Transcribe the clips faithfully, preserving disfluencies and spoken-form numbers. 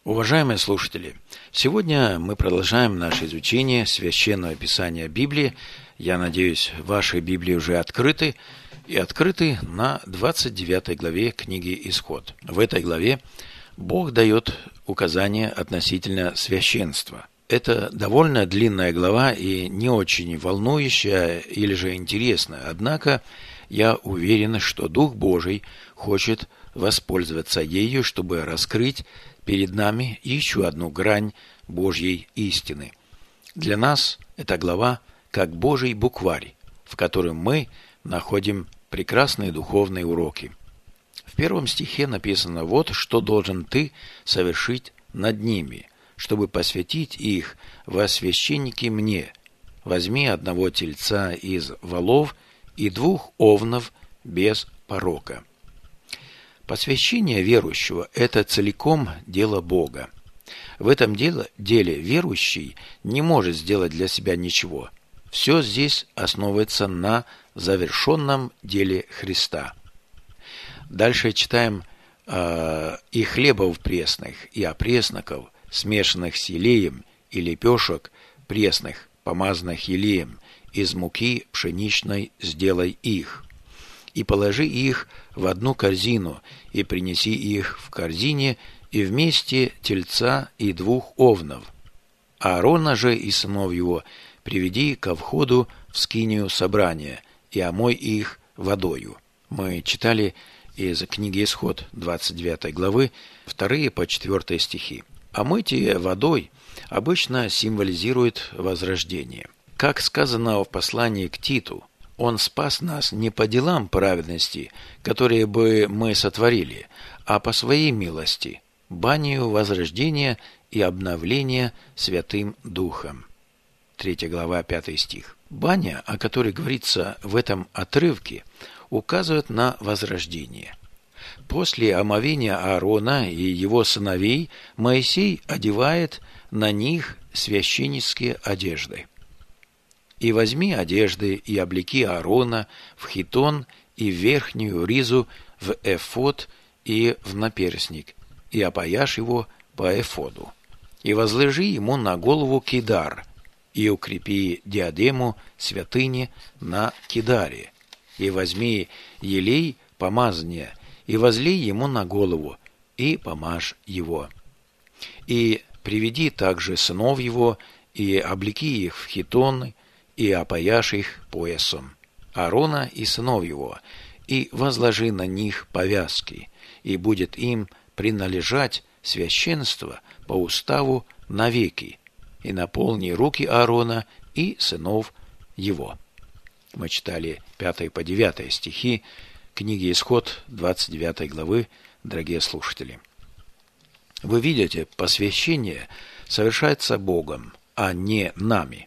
Уважаемые слушатели, сегодня мы продолжаем наше изучение Священного Писания Библии. Я надеюсь, ваши Библии уже открыты и открыты на двадцать девятой главе книги «Исход». В этой главе Бог дает указания относительно священства. Это довольно длинная глава и не очень волнующая или же интересная, однако я уверен, что Дух Божий хочет воспользоваться ею, чтобы раскрыть перед нами еще одну грань Божьей истины. Для нас эта глава как Божий букварь, в котором мы находим прекрасные духовные уроки. В первом стихе написано: «Вот что должен ты совершить над ними, чтобы посвятить их во священники мне. Возьми одного тельца из волов и двух овнов без порока». Посвящение верующего – это целиком дело Бога. В этом деле, деле верующий не может сделать для себя ничего. Все здесь основывается на завершенном деле Христа. Дальше читаем э, «И хлебов пресных, и опресноков, смешанных с елеем, и лепешек пресных, помазанных елеем, из муки пшеничной сделай их. И положи их в одну корзину, и принеси их в корзине, и вместе тельца и двух овнов. Аарона же и сынов его приведи ко входу в скинию собрания, и омой их водою». Мы читали из книги «Исход» двадцать девятой главы вторые по четвёртые стихи. Омытие водой обычно символизирует возрождение. Как сказано в послании к Титу, Он спас нас не по делам праведности, которые бы мы сотворили, а по своей милости, банию возрождения и обновления Святым Духом. Третья глава, пятый стих. Баня, о которой говорится в этом отрывке, указывает на возрождение. После омовения Аарона и его сыновей Моисей одевает на них священнические одежды. «И возьми одежды и облеки Аарона в хитон и в верхнюю ризу в эфод и в наперстник, и опояшь его по эфоду. И возложи ему на голову кидар, и укрепи диадему святыни на кидаре. И возьми елей помазания, и возлей ему на голову, и помажь его. И приведи также сынов его, и облеки их в хитоны, и опояшь их поясом, Аарона и сынов его, и возложи на них повязки, и будет им принадлежать священство по уставу навеки, и наполни руки Аарона и сынов его». Мы читали пятый по девятый стихи книги «Исход» двадцать девятой главы, дорогие слушатели. Вы видите, посвящение совершается Богом, а не нами.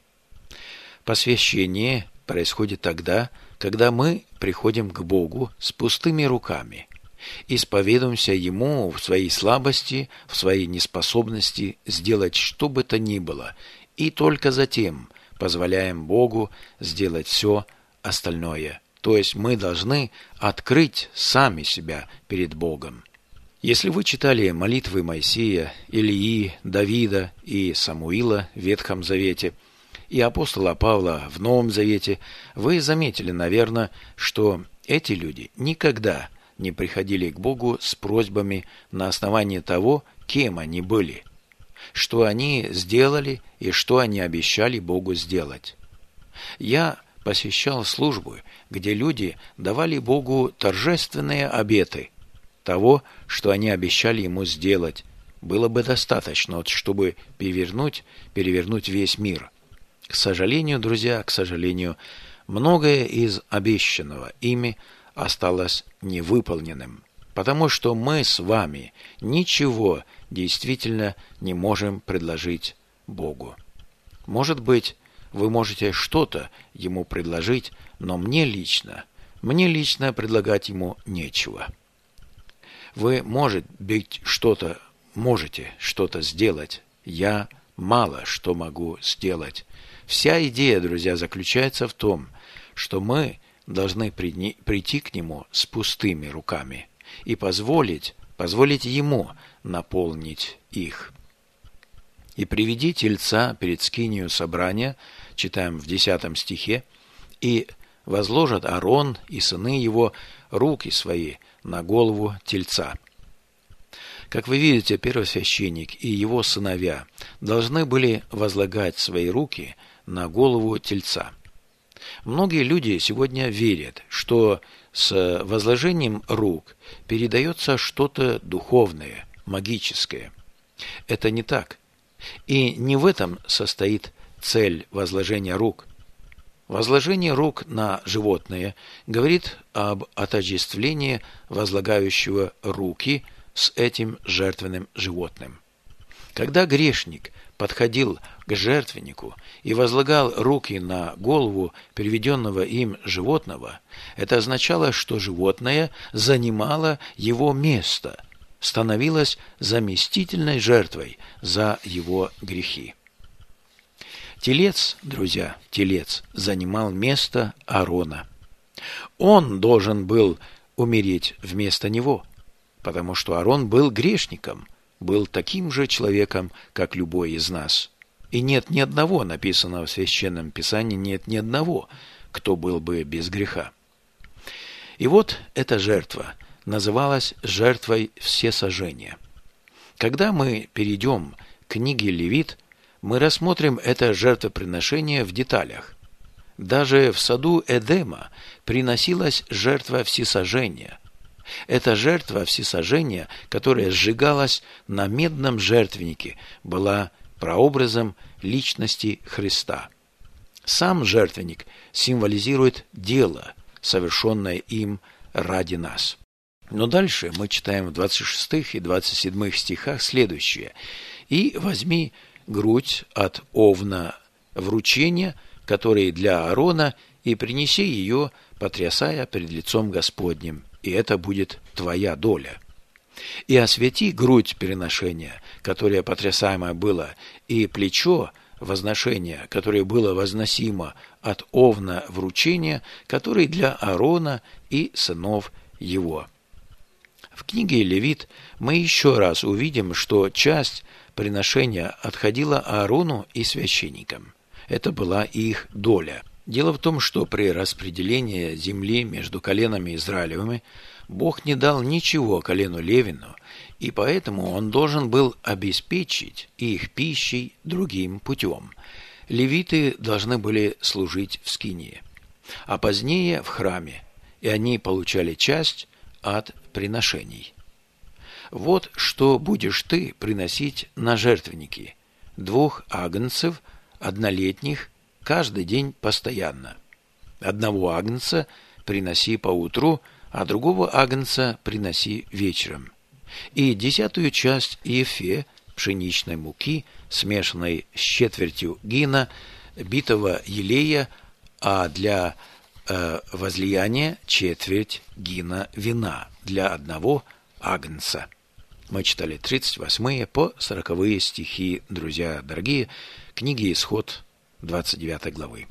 Посвящение происходит тогда, когда мы приходим к Богу с пустыми руками, исповедуемся Ему в своей слабости, в своей неспособности сделать что бы то ни было, и только затем позволяем Богу сделать все остальное. То есть мы должны открыть сами себя перед Богом. Если вы читали молитвы Моисея, Илии, Давида и Самуила в Ветхом Завете, и апостола Павла в Новом Завете, вы заметили, наверное, что эти люди никогда не приходили к Богу с просьбами на основании того, кем они были, что они сделали и что они обещали Богу сделать. Я посещал службы, где люди давали Богу торжественные обеты того, что они обещали Ему сделать. Было бы достаточно, чтобы перевернуть, перевернуть весь мир. К сожалению, друзья, к сожалению, многое из обещанного ими осталось невыполненным, потому что мы с вами ничего действительно не можем предложить Богу. Может быть, вы можете что-то Ему предложить, но мне лично, мне лично предлагать Ему нечего. Вы, может быть, что-то можете что-то сделать. Я мало что могу сделать. Вся идея, друзья, заключается в том, что мы должны прийти к Нему с пустыми руками и позволить, позволить Ему наполнить их. «И приведи тельца перед скинию собрания», читаем в десятом стихе, «и возложат Аарон и сыны его руки свои на голову тельца». Как вы видите, первосвященник и его сыновья должны были возлагать свои руки на голову тельца. Многие люди сегодня верят, что с возложением рук передается что-то духовное, магическое. Это не так. И не в этом состоит цель возложения рук. Возложение рук на животное говорит об отождествлении возлагающего руки с этим жертвенным животным. Когда грешник подходил к жертвеннику и возлагал руки на голову переведенного им животного, это означало, что животное занимало его место, становилось заместительной жертвой за его грехи. Телец, друзья, телец занимал место Аарона. Он должен был умереть вместо него, потому что Аарон был грешником, был таким же человеком, как любой из нас. И нет ни одного, написанного в Священном Писании, нет ни одного, кто был бы без греха. И вот эта жертва называлась жертвой всесожжения. Когда мы перейдем к книге Левит, мы рассмотрим это жертвоприношение в деталях. Даже в саду Эдема приносилась жертва всесожжения. Эта жертва всесожжения, которая сжигалась на медном жертвеннике, была прообразом личности Христа. Сам жертвенник символизирует дело, совершенное им ради нас. Но дальше мы читаем в двадцать шестых и двадцать седьмых стихах следующее. «И возьми грудь от овна вручения, который для Аарона, и принеси ее, потрясая пред лицом Господним, и это будет твоя доля. И освети грудь переношения, которое потрясаемое было, и плечо возношения, которое было возносимо от овна вручения, который для Аарона и сынов его». В книге Левит мы еще раз увидим, что часть приношения отходила Аарону и священникам. Это была их доля. Дело в том, что при распределении земли между коленами Израилевыми Бог не дал ничего колену Левину, и поэтому он должен был обеспечить их пищей другим путем. Левиты должны были служить в скинии, а позднее в храме, и они получали часть от приношений. Вот что будешь ты приносить на жертвенники: двух агнцев, однолетних, каждый день постоянно. Одного агнца приноси поутру, а другого агнца приноси вечером. И десятую часть ефе пшеничной муки, смешанной с четвертью гина, битого елея, а для э, возлияния четверть гина вина для одного агнца. Мы читали тридцать восьмые по сороковые стихи, друзья дорогие, книги Исход двадцать девятой главы.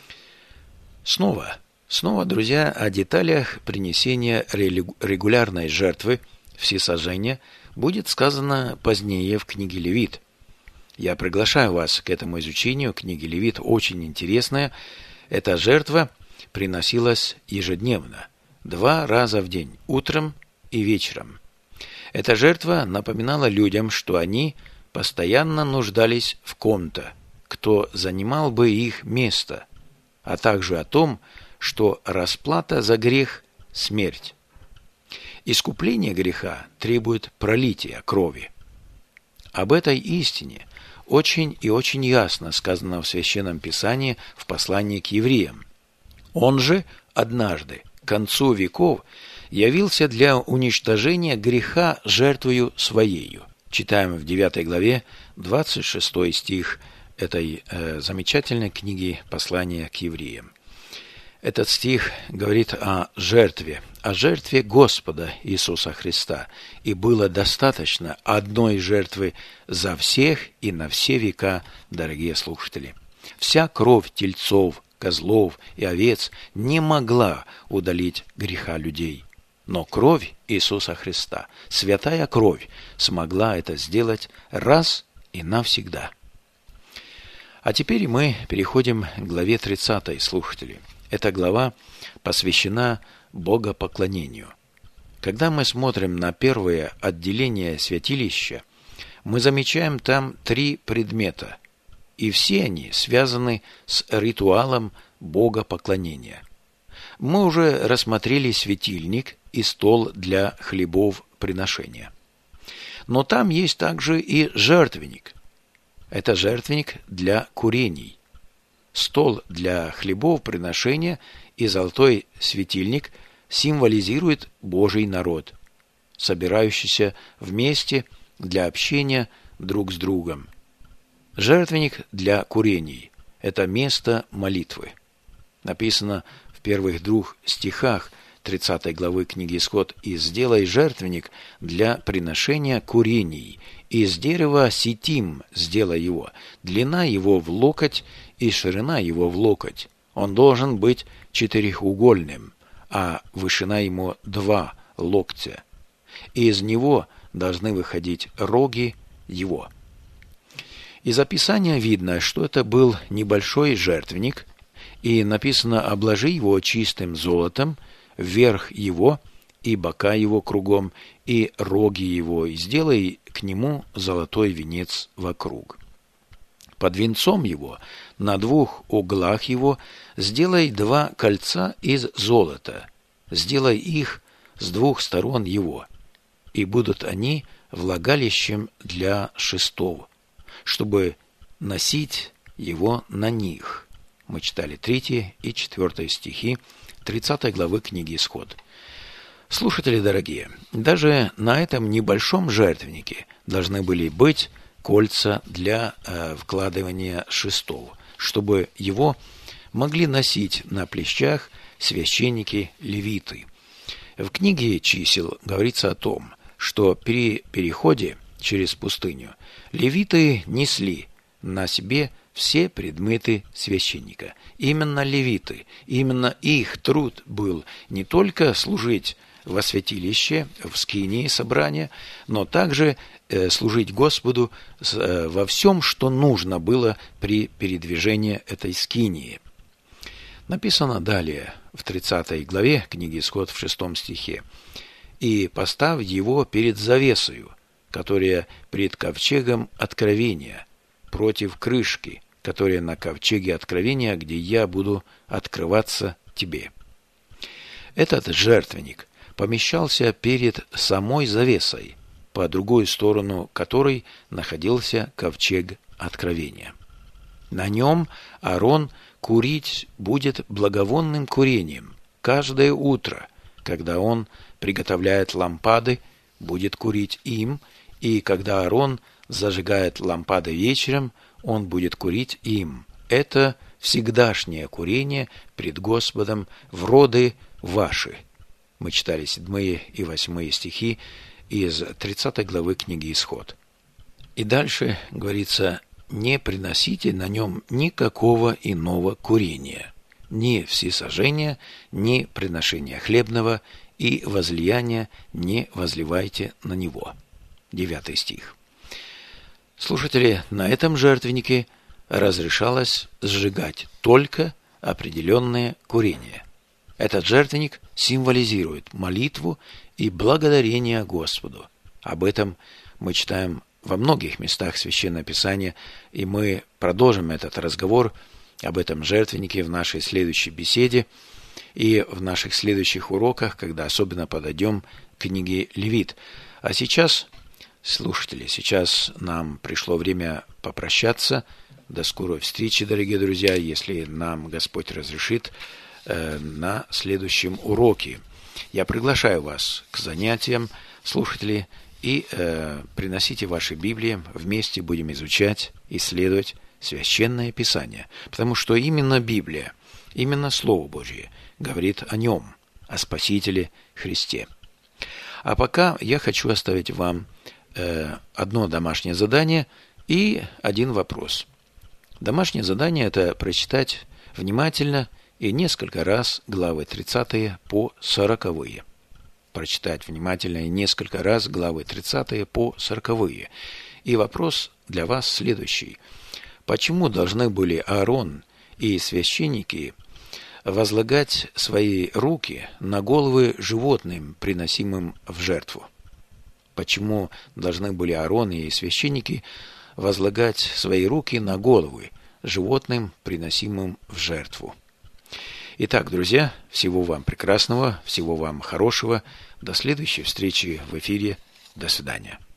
Снова, снова, друзья, о деталях принесения регулярной жертвы всесожжения будет сказано позднее в книге Левит. Я приглашаю вас к этому изучению книги Левит, очень интересная. Эта жертва приносилась ежедневно, два раза в день, утром и вечером. Эта жертва напоминала людям, что они постоянно нуждались в ком-то, кто занимал бы их место, а также о том, что расплата за грех – смерть. Искупление греха требует пролития крови. Об этой истине очень и очень ясно сказано в Священном Писании в послании к евреям. Он же однажды, к концу веков, явился для уничтожения греха жертвою своею. Читаем в девятой главе двадцать шестой стих этой э, замечательной книги послания к евреям. Этот стих говорит о жертве, о жертве Господа Иисуса Христа. И было достаточно одной жертвы за всех и на все века, дорогие слушатели. Вся кровь тельцов, козлов и овец не могла удалить греха людей. Но кровь Иисуса Христа, святая кровь, смогла это сделать раз и навсегда. А теперь мы переходим к главе тридцатой, слушатели. Эта глава посвящена богопоклонению. Когда мы смотрим на первое отделение святилища, мы замечаем там три предмета, и все они связаны с ритуалом богопоклонения. Мы уже рассмотрели светильник и стол для хлебов приношения. Но там есть также и жертвенник. Это жертвенник для курений. Стол для хлебов приношения и золотой светильник символизирует Божий народ, собирающийся вместе для общения друг с другом. Жертвенник для курений – это место молитвы. Написано в первых двух стихах тридцатой главы книги Исход: «И сделай жертвенник для приношения курений, из дерева ситим сделай его, длина его в локоть и ширина его в локоть. Он должен быть четырехугольным, а вышина ему два локтя. И из него должны выходить роги его». Из описания видно, что это был небольшой жертвенник, и написано: «Обложи его чистым золотом, верх его и бока его кругом, и роги его, и сделай к нему золотой венец вокруг. Под венцом его на двух углах его сделай два кольца из золота, сделай их с двух сторон его, и будут они влагалищем для шестов, чтобы носить его на них». Мы читали третий и четвертый стихи тридцатой главы книги Исход. Слушатели дорогие, даже на этом небольшом жертвеннике должны были быть кольца для э, вкладывания шестов, чтобы его могли носить на плечах священники-левиты. В книге Чисел говорится о том, что при переходе через пустыню левиты несли на себе все предметы священника. Именно левиты, именно их труд был не только служить во святилище, в скинии собрания, но также э, служить Господу э, во всем, что нужно было при передвижении этой скинии. Написано далее в тридцатой главе книги Исход в шестом стихе: «И поставь его перед завесою, которая пред ковчегом откровения, против крышки, которая на ковчеге откровения, где я буду открываться тебе». Этот жертвенник помещался перед самой завесой, по другую сторону которой находился ковчег откровения. На нем Аарон курить будет благовонным курением каждое утро, когда он приготовляет лампады, будет курить им, и когда Аарон зажигает лампады вечером, он будет курить им. Это всегдашнее курение пред Господом в роды ваши. Мы читали седьмые и восьмые стихи из тридцатой главы книги Исход. И дальше говорится: «Не приносите на нем никакого иного курения, ни всесожжения, ни приношения хлебного, и возлияния не возливайте на него». Девятый стих. Слушатели, на этом жертвеннике разрешалось сжигать только определенное курение. Этот жертвенник символизирует молитву и благодарение Господу. Об этом мы читаем во многих местах Священного Писания, и мы продолжим этот разговор об этом жертвеннике в нашей следующей беседе и в наших следующих уроках, когда особенно подойдем к книге Левит. А сейчас, слушатели, сейчас нам пришло время попрощаться. До скорой встречи, дорогие друзья, если нам Господь разрешит, э, на следующем уроке. Я приглашаю вас к занятиям, слушатели, и э, приносите ваши Библии, вместе будем изучать, исследовать Священное Писание, потому что именно Библия, именно Слово Божье говорит о Нем, о Спасителе Христе. А пока я хочу оставить вам э, одно домашнее задание и один вопрос. Домашнее задание – это прочитать внимательно и несколько раз главы тридцатые по сороковые. прочитать внимательно несколько раз главы тридцатые по сороковые. И вопрос для вас следующий. Почему должны были Аарон и священники возлагать свои руки на головы животным, приносимым в жертву? Почему должны были Аарон и священники возлагать свои руки на головы животным, приносимым в жертву? Итак, друзья, всего вам прекрасного, всего вам хорошего. До следующей встречи в эфире. До свидания.